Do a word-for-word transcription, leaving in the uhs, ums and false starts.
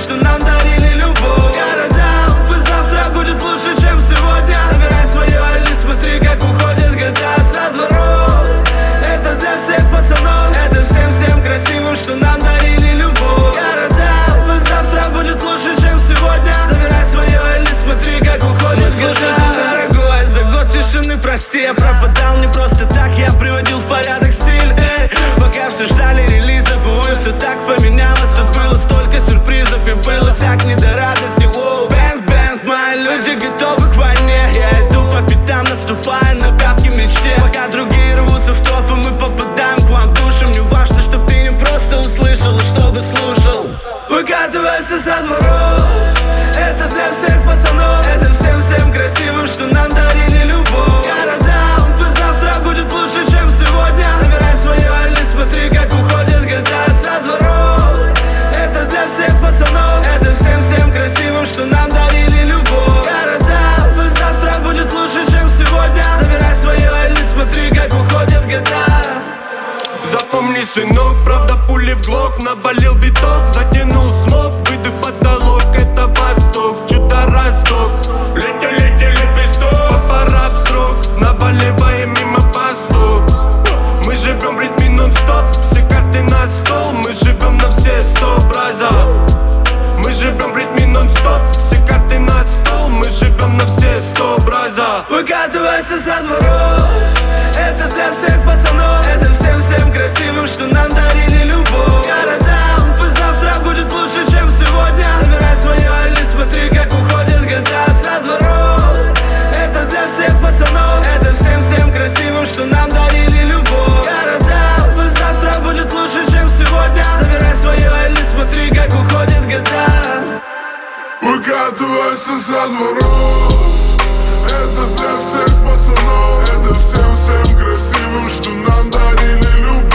что нам дарили любовь. Городам, пусть завтра будет лучше, чем сегодня. Забирай свое, или смотри, как уходят года со дворов. Это для всех пацанов, это всем-всем красивым, что нам дарили любовь. Городам, пусть завтра будет лучше, чем сегодня. Забирай свое, или смотри, как уходят года. Дорогой, за год тишины прости, я пропадал не просто так. Я приводил в порядок стиль, эй. Пока все ждали релизов, увы, все так поменялось. Тут было столько сюрпризов, и было так не до радости. Воу, бэнг, бэнг, мои люди готовы к войне. Я иду по пятам, наступая на пятки мечте. Пока другие рвутся в топ, и мы попадаем к вам в душу. Мне важно, чтоб ты не просто услышал, а чтобы слушал. Выкатывайся со дворов, это для всех пацанов, это всем-всем красивым, что нам дарили любовь. Городам, пусть завтра будет лучше, чем сегодня. Забирай свое, или смотри, как уходят года со дворов. Это для всех пацанов, это всем-всем красивым, что нам дарили любовь. Городам, пусть завтра будет лучше, чем сегодня. Забирай свое, или смотри, как уходят года. Запомни, сынок, правда пули в глок. Навалил биток, затянул смог, выдох потолок, это восток, чудо росток. Летя, летя, лепесток, папа рап строк, наваливаем мимо постов. Мы живем в ритме нон-стоп, все карты на стол. Мы живем на все сто браза. Мы живем в ритме нон-стоп, все карты на стол. Мы живем на все сто браза. Выкатывайся со дворов, это для всех пацанов, это всем-всем красивым, что нам дарили любовь. Городам, пусть завтра будет лучше, чем сегодня. Забирай свое, или смотри, как уходят года со дворов. Это для всех пацанов, это всем-всем красивым, что нам дарили любовь. Городам, пусть завтра будет лучше, чем сегодня. Забирай свое, или смотри, как уходят года. Выкатывайся со дворов, это для всех пацанов, это всем-всем красивым, что нам дарили любовь.